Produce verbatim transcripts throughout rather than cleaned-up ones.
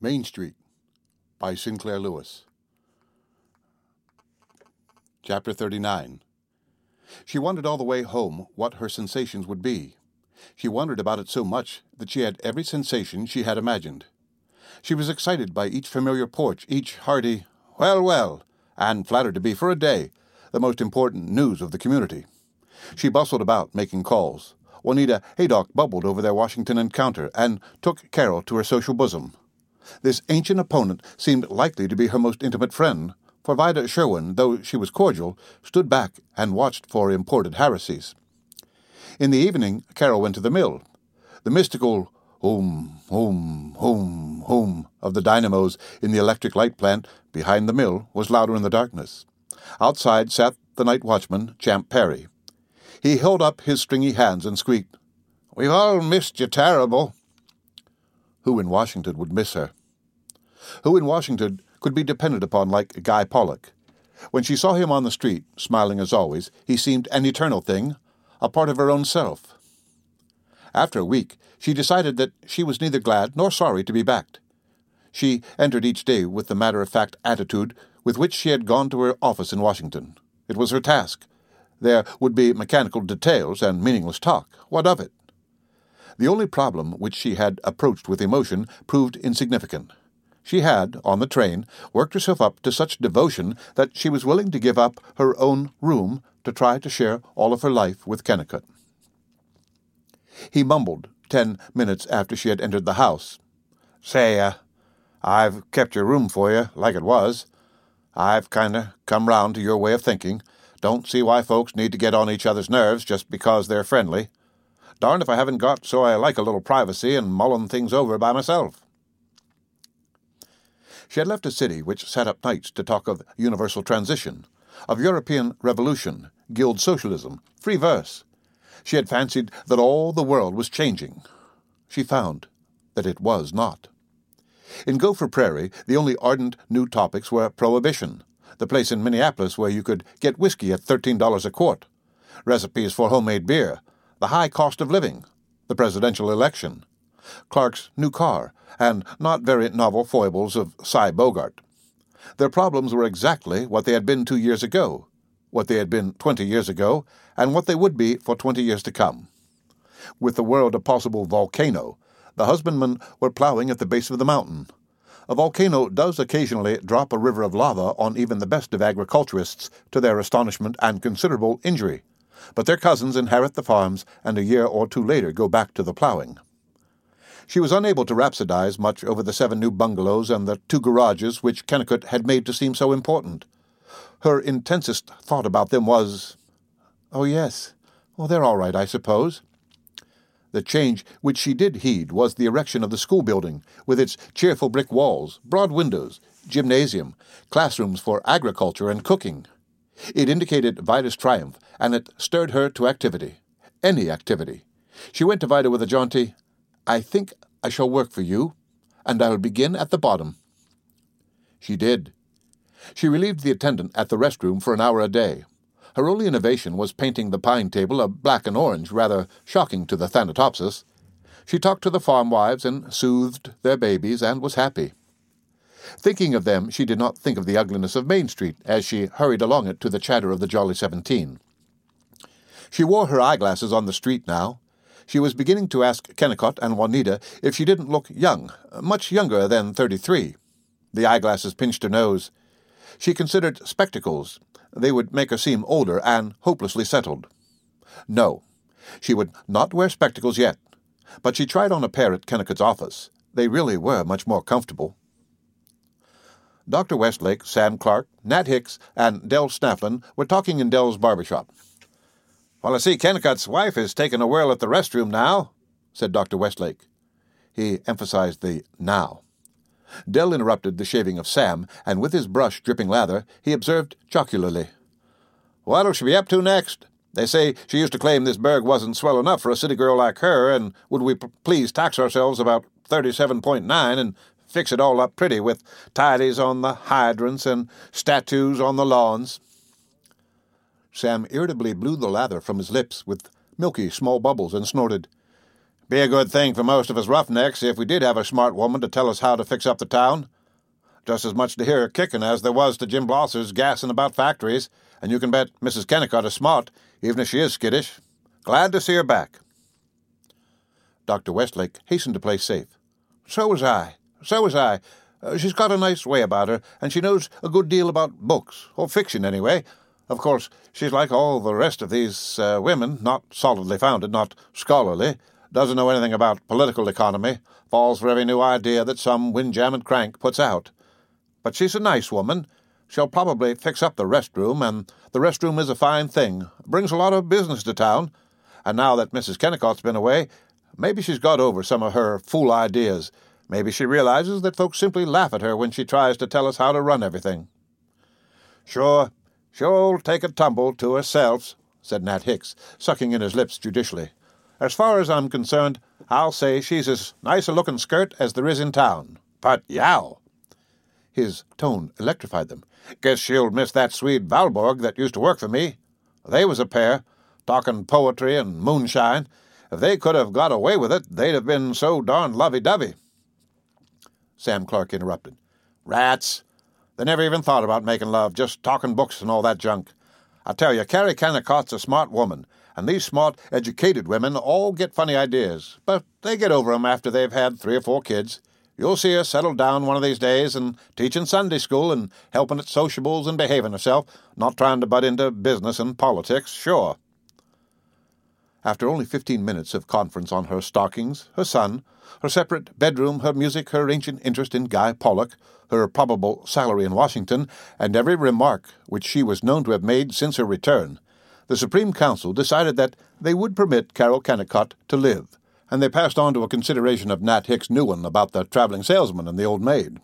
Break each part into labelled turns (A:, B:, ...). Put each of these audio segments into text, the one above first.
A: Main Street by Sinclair Lewis. Chapter thirty-nine. She wondered all the way home what her sensations would be. She wondered about it so much that she had every sensation she had imagined. She was excited by each familiar porch, each hearty, "Well, well," and flattered to be, for a day, the most important news of the community. She bustled about, making calls. Juanita Haydock bubbled over their Washington encounter and took Carol to her social bosom. This ancient opponent seemed likely to be her most intimate friend, for Vida Sherwin, though she was cordial, stood back and watched for imported heresies. In the evening, Carol went to the mill. The mystical hum, hum, hum, hum of the dynamos in the electric light plant behind the mill was louder in the darkness. Outside sat the night watchman, Champ Perry. He held up his stringy hands and squeaked, "We've all missed you terrible." Who in Washington would miss her? Who in Washington could be depended upon like Guy Pollock? When she saw him on the street, smiling as always, he seemed an eternal thing, a part of her own self. After a week, she decided that she was neither glad nor sorry to be backed. She entered each day with the matter-of-fact attitude with which she had gone to her office in Washington. It was her task. There would be mechanical details and meaningless talk. What of it? The only problem which she had approached with emotion proved insignificant. She had, on the train, worked herself up to such devotion that she was willing to give up her own room to try to share all of her life with Kennicott. He mumbled, ten minutes after she had entered the house. "Say, uh, I've kept your room for you, like it was. I've kinda come round to your way of thinking. Don't see why folks need to get on each other's nerves just because they're friendly. Darned if I haven't got so I like a little privacy and mullin' things over by myself." She had left a city which sat up nights to talk of universal transition, of European revolution, guild socialism, free verse. She had fancied that all the world was changing. She found that it was not. In Gopher Prairie, the only ardent new topics were prohibition, the place in Minneapolis where you could get whiskey at thirteen dollars a quart, recipes for homemade beer, the high cost of living, the presidential election, Clark's new car, and not very novel foibles of Cy Bogart. Their problems were exactly what they had been two years ago, what they had been twenty years ago, and what they would be for twenty years to come. With the world a possible volcano, the husbandmen were plowing at the base of the mountain. A volcano does occasionally drop a river of lava on even the best of agriculturists, to their astonishment and considerable injury, but their cousins inherit the farms and a year or two later go back to the plowing. She was unable to rhapsodize much over the seven new bungalows and the two garages which Kennicott had made to seem so important. Her intensest thought about them was, "Oh, yes, well, they're all right, I suppose." The change which she did heed was the erection of the school building, with its cheerful brick walls, broad windows, gymnasium, classrooms for agriculture and cooking. It indicated Vida's triumph, and it stirred her to activity. Any activity. She went to Vida with a jaunty, "I think I shall work for you, and I will begin at the bottom." She did. She relieved the attendant at the restroom for an hour a day. Her only innovation was painting the pine table a black and orange, rather shocking to the Thanatopsis. She talked to the farm wives and soothed their babies and was happy. Thinking of them, she did not think of the ugliness of Main Street as she hurried along it to the chatter of the Jolly Seventeen. She wore her eyeglasses on the street now. She was beginning to ask Kennicott and Juanita if she didn't look young, much younger than thirty-three. The eyeglasses pinched her nose. She considered spectacles. They would make her seem older and hopelessly settled. No, she would not wear spectacles yet, but she tried on a pair at Kennicott's office. They really were much more comfortable. Doctor Westlake, Sam Clark, Nat Hicks, and Del Snafflin were talking in Del's barbershop. "Well, I see Kennicott's wife is taking a whirl at the restroom now," said Doctor Westlake. He emphasized the now. Del interrupted the shaving of Sam, and with his brush dripping lather, he observed jocularly, "What'll she be up to next? They say she used to claim this burg wasn't swell enough for a city girl like her, and would we p- please tax ourselves about thirty-seven point nine and fix it all up pretty with tidies on the hydrants and statues on the lawns." Sam irritably blew the lather from his lips with milky small bubbles and snorted, Be a good thing for most of us roughnecks if we did have a smart woman to tell us how to fix up the town. Just as much to hear her kicking as there was to Jim Blosser's gassing about factories, and you can bet Missus Kennicott is smart, even if she is skittish. Glad to see her back." Doctor Westlake hastened to play safe. "So was I. So was I. Uh, she's got a nice way about her, and she knows a good deal about books, or fiction anyway. Of course, she's like all the rest of these uh, women, not solidly founded, not scholarly, doesn't know anything about political economy, falls for every new idea that some windjammed crank puts out. But she's a nice woman. She'll probably fix up the restroom, and the restroom is a fine thing, brings a lot of business to town, and now that Missus Kennicott's been away, maybe she's got over some of her fool ideas. Maybe she realizes that folks simply laugh at her when she tries to tell us how to run everything." "Sure, she'll take a tumble to herself," said Nat Hicks, sucking in his lips judicially. "As far as I'm concerned, I'll say she's as nice a looking skirt as there is in town. But yow!" His tone electrified them. "Guess she'll miss that Swede Valborg that used to work for me. They was a pair, talking poetry and moonshine. If they could have got away with it, they'd have been so darn lovey-dovey." Sam Clark interrupted. "Rats! They never even thought about making love, just talking books and all that junk. I tell you, Carrie Kennicott's a smart woman, and these smart, educated women all get funny ideas, but they get over 'em after they've had three or four kids. You'll see her settle down one of these days and teaching Sunday school and helping at sociables and behaving herself, not trying to butt into business and politics, sure." After only fifteen minutes of conference on her stockings, her son, her separate bedroom, her music, her ancient interest in Guy Pollock, her probable salary in Washington, and every remark which she was known to have made since her return, the Supreme Council decided that they would permit Carol Kennicott to live, and they passed on to a consideration of Nat Hicks' new one about the traveling salesman and the old maid.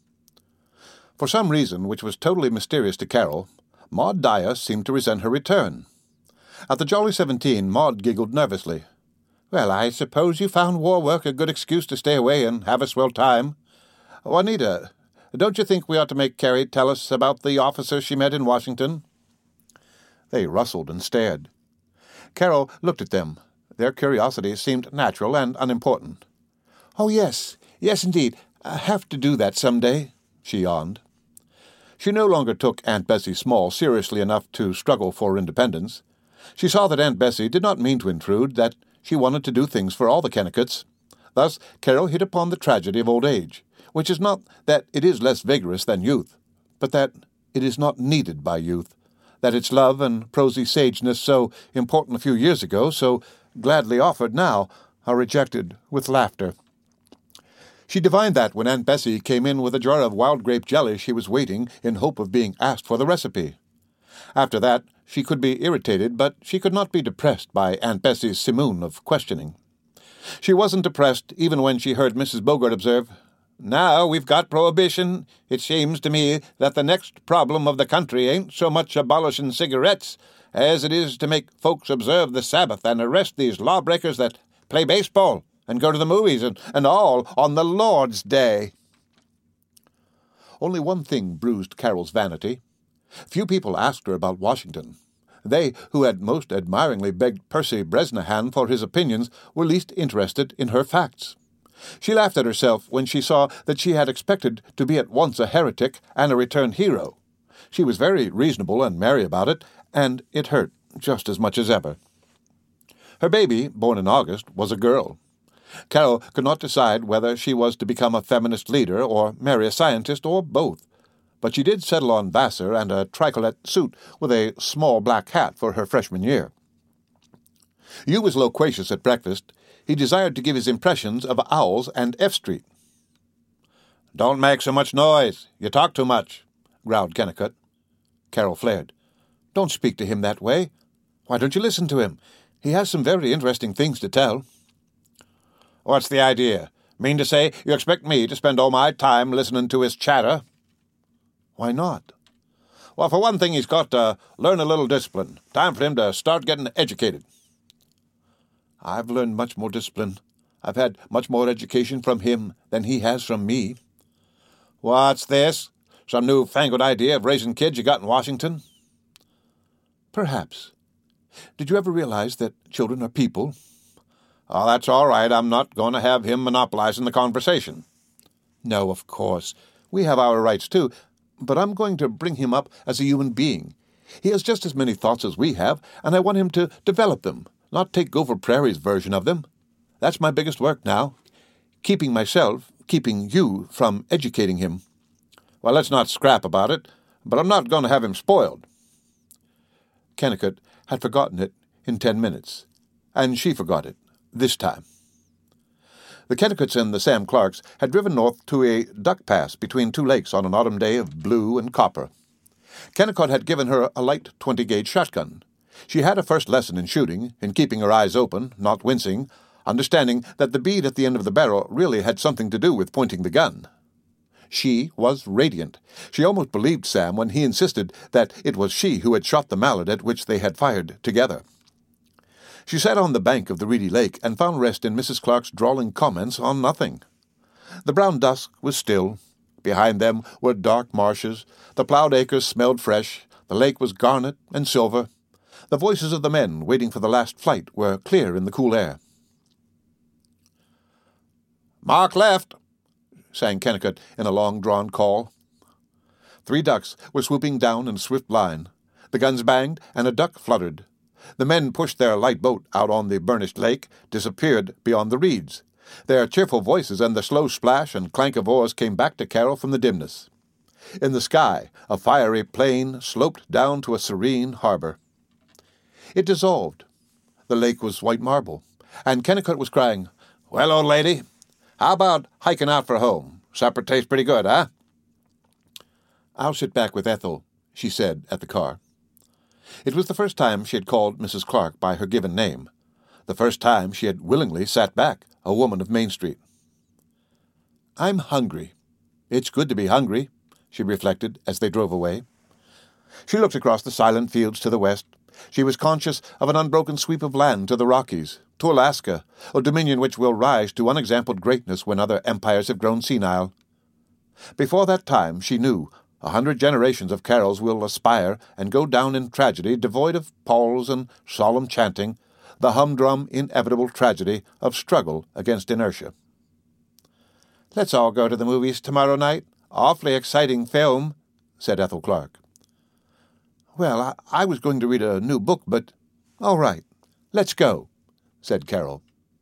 A: For some reason which was totally mysterious to Carol, Maud Dyer seemed to resent her return. At the Jolly Seventeen, Maud giggled nervously. "Well, I suppose you found war work a good excuse to stay away and have a swell time. Juanita, don't you think we ought to make Carrie tell us about the officer she met in Washington?" They rustled and stared. Carol looked at them. Their curiosity seemed natural and unimportant. "Oh, yes, yes, indeed. I have to do that some day," she yawned. She no longer took Aunt Bessie Small seriously enough to struggle for independence. She saw that Aunt Bessie did not mean to intrude, that she wanted to do things for all the Kennicotts. Thus Carol hit upon the tragedy of old age, which is not that it is less vigorous than youth, but that it is not needed by youth, that its love and prosy sageness, so important a few years ago, so gladly offered now, are rejected with laughter. She divined that when Aunt Bessie came in with a jar of wild grape jelly she was waiting in hope of being asked for the recipe. After that, she could be irritated, but she could not be depressed by Aunt Bessie's simoon of questioning. She wasn't depressed even when she heard Missus Bogart observe, "Now we've got prohibition, it seems to me that the next problem of the country ain't so much abolishing cigarettes as it is to make folks observe the Sabbath and arrest these lawbreakers that play baseball and go to the movies and, and all on the Lord's Day." Only one thing bruised Carol's vanity. Few people asked her about Washington. They, who had most admiringly begged Percy Bresnahan for his opinions, were least interested in her facts. She laughed at herself when she saw that she had expected to be at once a heretic and a returned hero. She was very reasonable and merry about it, and it hurt just as much as ever. Her baby, born in August, was a girl. Carol could not decide whether she was to become a feminist leader or marry a scientist or both, but she did settle on Vassar and a tricolette suit with a small black hat for her freshman year. Hugh was loquacious at breakfast. He desired to give his impressions of Owls and F Street. "Don't make so much noise. You talk too much," growled Kennicott. Carol flared. "Don't speak to him that way. Why don't you listen to him? He has some very interesting things to tell." "What's the idea? Mean to say you expect me to spend all my time listening to his chatter?" "Why not?" "Well, for one thing, he's got to learn a little discipline. Time for him to start getting educated." "I've learned much more discipline. I've had much more education from him than he has from me." "What's this? Some new-fangled idea of raising kids you got in Washington?"
B: "Perhaps. Did you ever realize that children are people?
A: Oh, that's all right. I'm not going to have him monopolizing the conversation. No, of course. We have our rights, too. But I'm going to bring him up as a human being. He has just as many thoughts as we have, and I want him to develop them, not take Gopher Prairie's version of them. That's my biggest work now. Keeping myself, keeping you from educating him. Well, let's not scrap about it, but I'm not going to have him spoiled. Kennicott had forgotten it in ten minutes, and she forgot it this time. The Kennicotts and the Sam Clarks had driven north to a duck pass between two lakes on an autumn day of blue and copper. Kennicott had given her a light twenty-gauge shotgun. She had a first lesson in shooting, in keeping her eyes open, not wincing, understanding that the bead at the end of the barrel really had something to do with pointing the gun. She was radiant. She almost believed Sam when he insisted that it was she who had shot the mallard at which they had fired together. She sat on the bank of the reedy lake and found rest in Missus Clark's drawling comments on nothing. The brown dusk was still. Behind them were dark marshes. The ploughed acres smelled fresh. The lake was garnet and silver. The voices of the men waiting for the last flight were clear in the cool air. "Mark left," sang Kennicott in a long-drawn call. Three ducks were swooping down in a swift line. The guns banged, and a duck fluttered. The men pushed their light boat out on the burnished lake, disappeared beyond the reeds. Their cheerful voices and the slow splash and clank of oars came back to Carol from the dimness. In the sky, a fiery plain sloped down to a serene harbor. It dissolved. The lake was white marble, and Kennicott was crying, "Well, old lady, how about hiking out for home? Supper tastes pretty good, huh?" "I'll sit back with Ethel," she said at the car. It was the first time she had called Missus Clark by her given name, the first time she had willingly sat back, a woman of Main Street. "I'm hungry. It's good to be hungry," she reflected as they drove away. She looked across the silent fields to the west. She was conscious of an unbroken sweep of land to the Rockies, to Alaska, a dominion which will rise to unexampled greatness when other empires have grown senile. Before that time, she knew, a hundred generations of Carols will aspire and go down in tragedy devoid of pauls and solemn chanting, the humdrum, inevitable tragedy of struggle against inertia. "Let's all go to the movies tomorrow night. Awfully exciting film," said Ethel Clark. "Well, I, I was going to read a new book, but—" "All right, let's go," said Carol.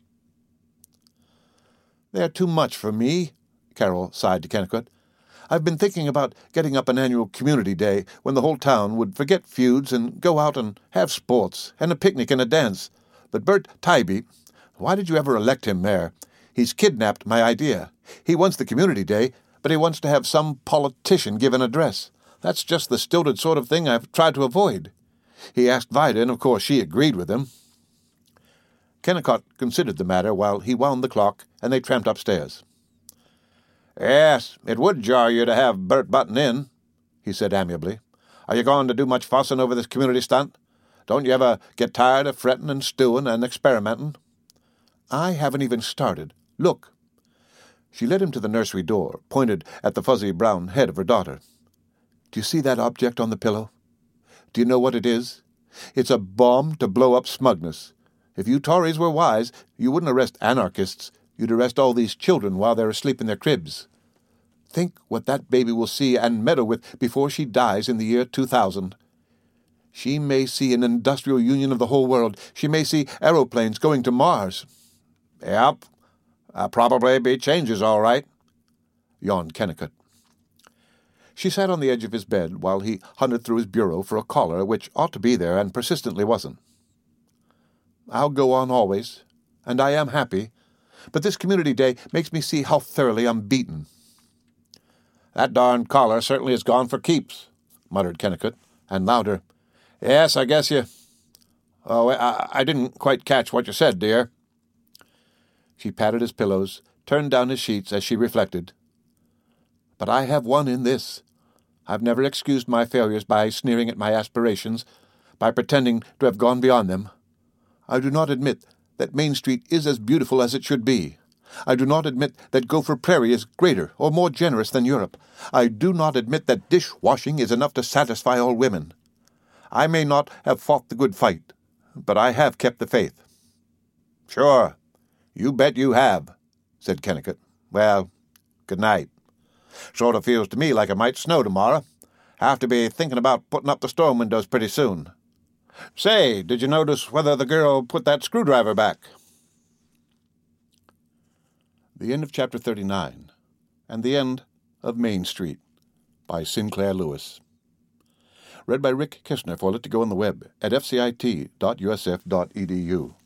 A: "They're too much for me," Carol sighed to Kennicott. "I've been thinking about getting up an annual community day when the whole town would forget feuds and go out and have sports and a picnic and a dance. But Bert Tybee, why did you ever elect him mayor? He's kidnapped my idea. He wants the community day, but he wants to have some politician give an address. That's just the stilted sort of thing I've tried to avoid. He asked Vida, and of course she agreed with him." Kennicott considered the matter while he wound the clock, and they tramped upstairs. "Yes, it would jar you to have Bert button in," he said amiably. "Are you going to do much fussing over this community stunt? Don't you ever get tired of fretting and stewing and experimenting?" "I haven't even started. Look." She led him to the nursery door, pointed at the fuzzy brown head of her daughter. "Do you see that object on the pillow? Do you know what it is? It's a bomb to blow up smugness. If you Tories were wise, you wouldn't arrest anarchists. You'd arrest all these children while they're asleep in their cribs. Think what that baby will see and meddle with before she dies in the year two thousand. She may see an industrial union of the whole world. She may see aeroplanes going to Mars." "Yep, uh, probably be changes, all right," yawned Kennicott. She sat on the edge of his bed while he hunted through his bureau for a collar which ought to be there and persistently wasn't. "I'll go on always, and I am happy, but this community day makes me see how thoroughly I'm beaten." "That darn collar certainly is gone for keeps," muttered Kennicott, and louder, "Yes, I guess you—" "Oh, I, I didn't quite catch what you said, dear." She patted his pillows, turned down his sheets as she reflected. "But I have won in this. I've never excused my failures by sneering at my aspirations, by pretending to have gone beyond them. I do not admit that Main Street is as beautiful as it should be. I do not admit that Gopher Prairie is greater or more generous than Europe. I do not admit that dish-washing is enough to satisfy all women. I may not have fought the good fight, but I have kept the faith." "Sure, You bet you have, said Kennicott. Well, good night. Sort of feels to me like it might snow tomorrow. Have to be thinking about putting up the storm windows pretty soon. Say, did you notice whether the girl put that screwdriver back? The end of chapter thirty-nine, and the end of Main Street, by Sinclair Lewis. Read by Rick Kishner for Let to Go on the web at f c i t dot u s f dot e d u.